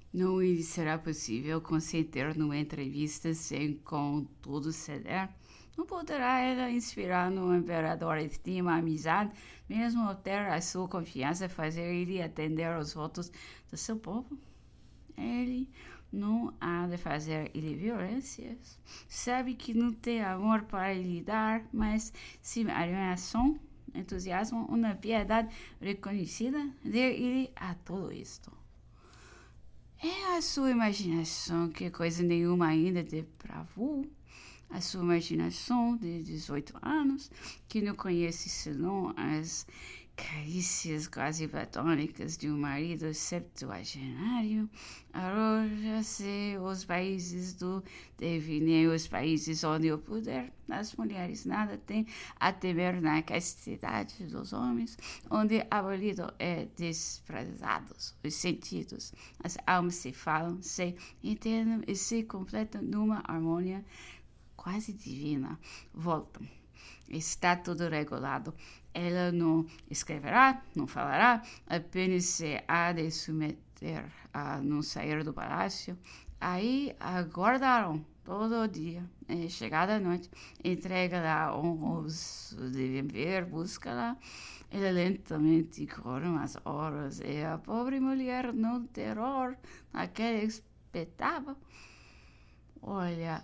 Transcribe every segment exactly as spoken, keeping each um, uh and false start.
Não lhe será possível consentir numa entrevista sem, contudo, ceder. Não poderá ela inspirar no imperador estima, amizade, mesmo obter a sua confiança, fazer ele atender aos votos do seu povo? Ele não há de fazer ele violências. Sabe que não tem amor para lhe dar, mas se admiração, entusiasmo, uma piedade reconhecida, de ele a todo isto. É a sua imaginação que coisa nenhuma ainda depravou. A sua imaginação de dezoito anos, que não conhece senão as carícias quase platônicas de um marido septuagenário, arroja-se os países do devaneio, os países onde o poder das mulheres nada tem a temer na castidade dos homens, onde abolido é desprezados os sentidos, as almas se falam, se entendem e se completam numa harmonia quase divina. Voltam. Está tudo regulado. Ela não escreverá, não falará, apenas se há de submeter a não sair do palácio. Aí aguardarão todo o dia. E chegada a noite, entrega-la os devem ver, busca-la. Ela lentamente correm as horas e a pobre mulher, no terror, naquele espetáculo, olha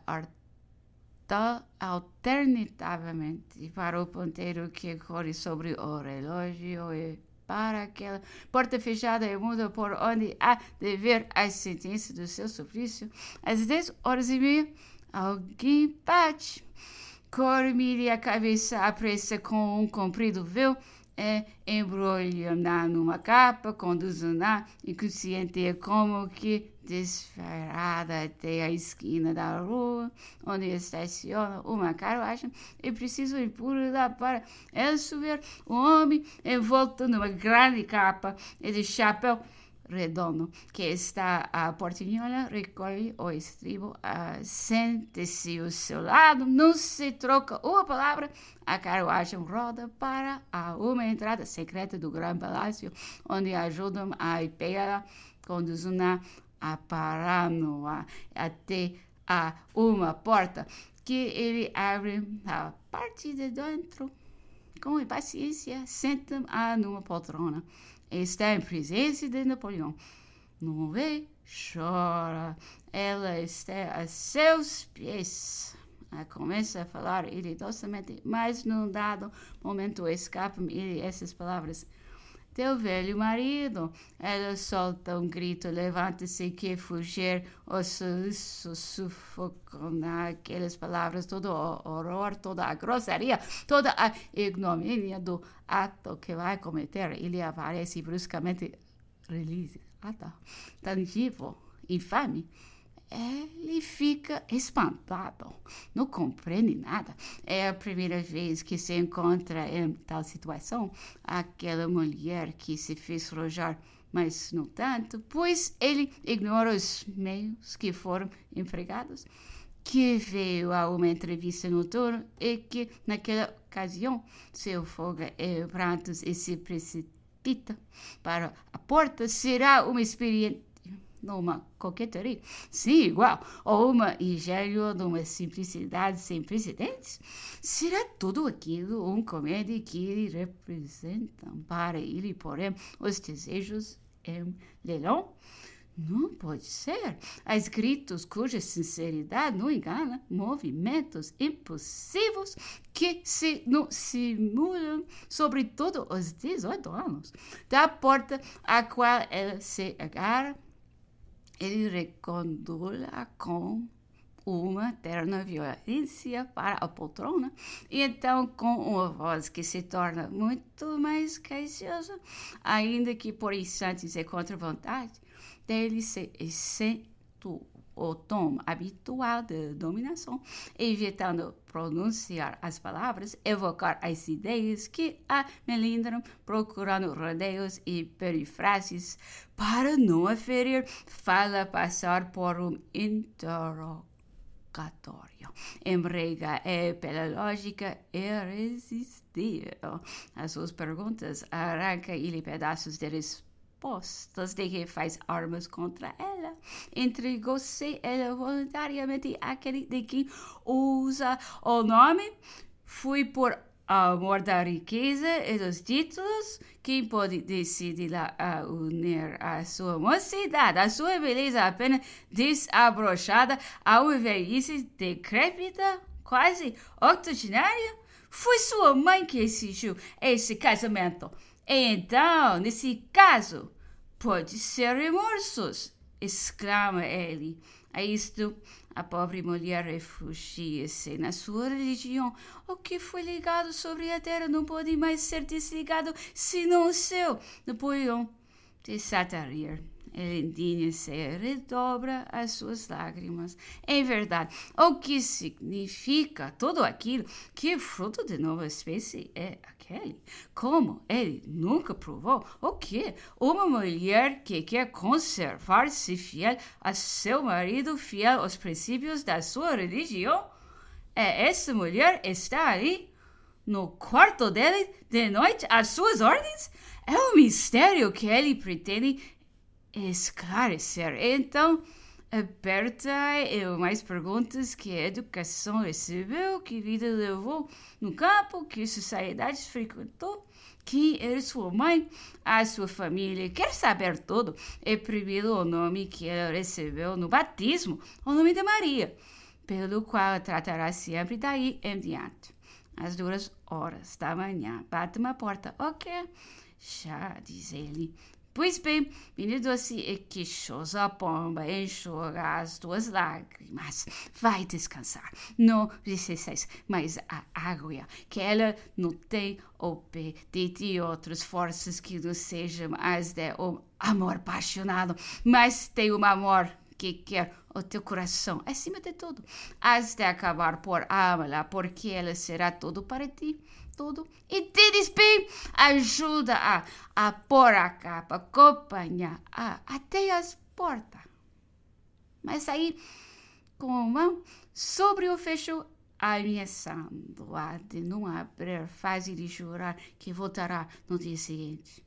alternativamente para o ponteiro que corre sobre o relógio e para aquela porta fechada e muda por onde há de ver a sentença do seu suplício. Às dez horas e meia, alguém bate. Corre-me a cabeça à pressa com um comprido véu e embrulha-na numa capa, conduz-na inconsciente como que desesperada até a esquina da rua, onde estaciona uma carruagem, e preciso empurrar para ela subir um homem envolto numa grande capa e de chapéu redondo, que está à portinhola, recolhe o estribo, sente-se ao seu lado, não se troca uma palavra, a carruagem roda para a uma entrada secreta do grande palácio, onde ajudam a pegar, conduzem-na a parar-no até a uma porta que ele abre a parte de dentro. Com impaciência, senta-a numa poltrona. Está em presença de Napoleão. Não vê? Chora. Ela está a seus pés. Ela começa a falar ele docilmente, mas num dado momento escapam-lhe essas palavras. Teu velho marido. Ela solta um grito, levanta-se e quer fugir. O soluço sufoca naquelas palavras todo o horror, toda a grosseria, toda a ignomínia do ato que vai cometer. Ele aparece bruscamente realizado, tangível, infame. Ele fica espantado, não compreende nada. É a primeira vez que se encontra em tal situação. Aquela mulher que se fez rojar, mas não tanto, pois ele ignora os meios que foram empregados, que veio a uma entrevista noturna e que, naquela ocasião, se afoga em prantos e se precipita para a porta. Será uma experiência numa coqueteria, sim, igual, ou uma ingênua de uma simplicidade sem precedentes? Será tudo aquilo um comédia que representam para ele, porém, os desejos em leilão? Não pode ser. Há escritos cuja sinceridade não engana, movimentos impulsivos que se não simulam, sobretudo aos dezoito anos, da porta à qual ela se agarra. Ele reconduz-la com uma terna violência para a poltrona, e então com uma voz que se torna muito mais graciosa, ainda que por instantes é contra a vontade dele, se acentua o tom habitual de dominação, evitando pronunciar as palavras, evocar as ideias que a melindram, procurando rodeios e perifrases para não aferir, fala passar por um interrogatório. Embrega é, pela lógica, irresistível. As suas perguntas arranca-lhe pedaços de resposta apostas de que faz armas contra ela. Entregou-se ela voluntariamente àquele de quem usa o nome. Fui por amor da riqueza e dos títulos. Quem pode decidir a unir a sua mocidade, a sua beleza apenas desabrochada, a uma velhice decrépita, quase octogenária? Foi sua mãe que exigiu esse casamento. E então, nesse caso, pode ser remorsos, exclama ele. A isto, a pobre mulher refugia-se na sua religião. O que foi ligado sobre a terra não pode mais ser desligado, senão o céu. Napoleão desata a rir. Ele indigna-se e redobra as suas lágrimas. Em verdade, o que significa tudo aquilo? Que fruto de nova espécie é aquele? Como ele nunca provou? O que? Uma mulher que quer conservar-se fiel a seu marido, fiel aos princípios da sua religião? É essa mulher está ali, no quarto dele, de noite, às suas ordens? É um mistério que ele pretende esclarecer. Então, aperta e mais perguntas: que educação recebeu, que vida levou no campo, que sociedades frequentou, quem era sua mãe, a sua família. Quer saber tudo. E primeiro o nome que ela recebeu no batismo, o nome de Maria, pelo qual tratará sempre daí em diante. Às duas horas da manhã, bate uma porta. O quê? Já, diz ele. Pois bem, menino doce e queixosa pomba, enxuga as tuas lágrimas. Vai descansar. Não precisas mais a água, que ela não tem o pé de ti outras forças que não sejam as de um amor apaixonado, mas tem um amor que quer o teu coração, acima de tudo. Has de acabar por amá-la, porque ela será tudo para ti. Tudo. E te despem, ajuda a, a pôr a capa, acompanha a, até as portas. Mas aí, com a mão sobre o fecho, ameaçando-a de não abrir, faz ele jurar que voltará no dia seguinte.